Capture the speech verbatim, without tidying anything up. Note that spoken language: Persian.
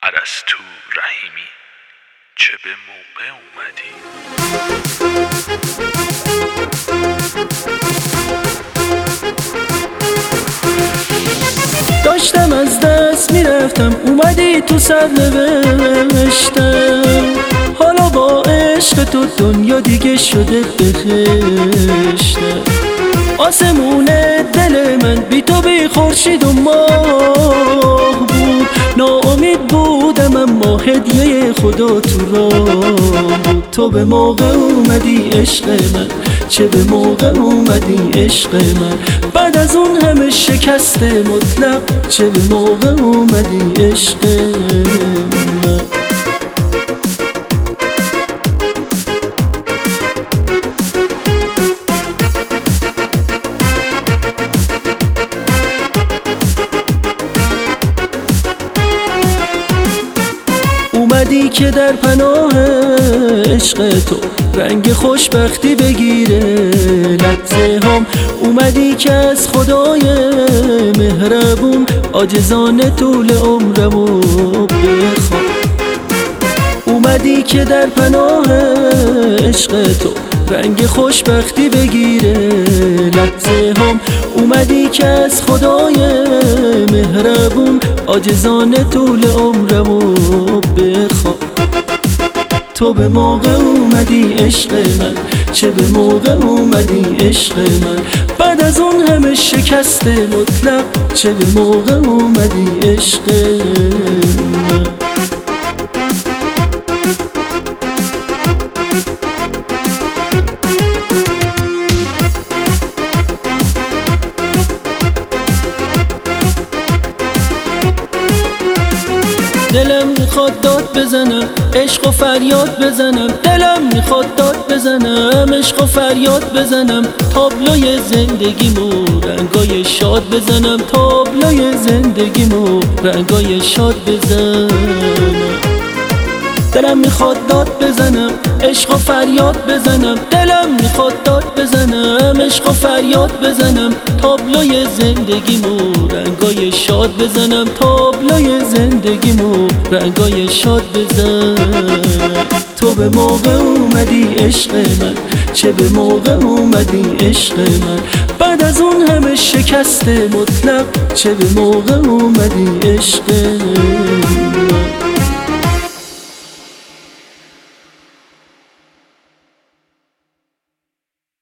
ارسطو رحیمی چه به موقع اومدی؟ داشتم از دست میرفتم اومدی تو سرنوشتم، حالا با عشق تو دنیا دیگه شده بهشتم. آسمون دل من بی تو بی خورشید و ماه بود، ناامید بودم اما هدیه خدا تو راه بود. تو به موقع اومدی عشق من، چه به موقع اومدی عشق من، بعد از اون همه شکست مطلق چه به موقع اومدی عشق من. اومدی که در پناه عشق تو رنگ خوشبختی بگیره لحظه هم، اومدی که از خدای مهربون عاجزانه طول عمرمو بخوام. اومدی که در پناه عشق تو رنگ خوشبختی بگیره لحظه هم، اومدی که از خدای مهربون عاجزانه طول عمرمو بخوام. تو به موقع اومدی عشق من، چه به موقع اومدی عشق من، بعد از اون همه شکست مطلق چه به موقع اومدی عشق من. دلم میخواد داد بزنم عشق و فریاد بزنم، دلم میخواد داد بزنم عشق و فریاد بزنم، تابلوی زندگیمو رنگای شاد بزنم، تابلوی زندگیمو رنگای شاد بزنم. دلم میخواد داد بزنم عشق و فریاد بزنم، دلم میخواد داد بزنم عشق و فریاد بزنم، تابلوی زندگیمو رنگای شاد بزنم، تابلوی زندگیمو رنگای شاد بزنم. تو به موقع اومدی عشق من، چه به موقع اومدی عشق من، بعد از اون همه شکست مطلق چه به موقع اومدی عشق من.